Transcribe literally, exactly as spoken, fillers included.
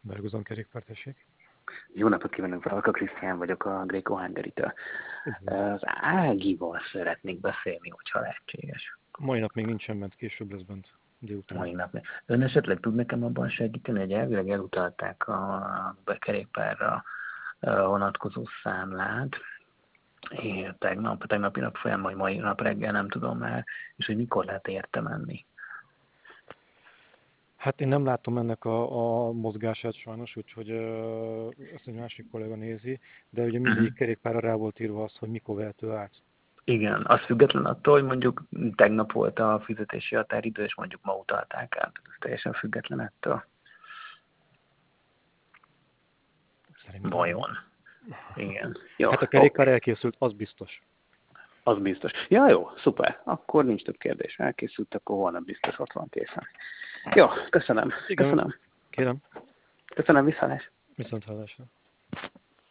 Bergozon kerékpár, tessék. Jó napot kívánok, Valka Krisztián vagyok a Greco Hungary-től. Üdvözlöm. Az Ágival szeretnék beszélni, hogyha lehetséges. Mai nap még nincsen bent, később lesz bent délután. Mai nap. Ön esetleg tud nekem abban segíteni, hogy elvileg elutalták a kerékpárra vonatkozó számlát, én tegnap, tegnapi nap folyamán, vagy mai nap reggel nem tudom már, és hogy mikor lehet érte menni. Hát én nem látom ennek a, a mozgását sajnos, úgyhogy uh, ezt egy másik kollega nézi, de ugye mindegyik Uh-huh. kerékpárra rá volt írva az, hogy mikor vehető át. Igen, az független attól, hogy mondjuk tegnap volt a fizetési határidő, és mondjuk ma utalták át. Ez teljesen független ettől. Szerintem Vajon? Igen. Jó, hát a kerékpár oké. elkészült, az biztos. Az biztos. Ja, jó, szuper. Akkor nincs több kérdés. Elkészült, akkor holnap biztos ott van készen. Jó, köszönöm. Igen, Köszönöm. kérem, Köszönöm, viszontlátásra. viszont hallásra.